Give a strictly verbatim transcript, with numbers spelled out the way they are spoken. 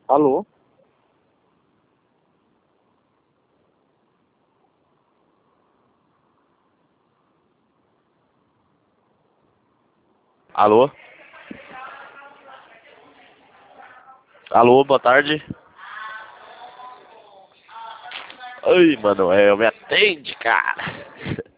Alô? Alô? Alô, boa tarde. Ai, mano, é, me atende, cara.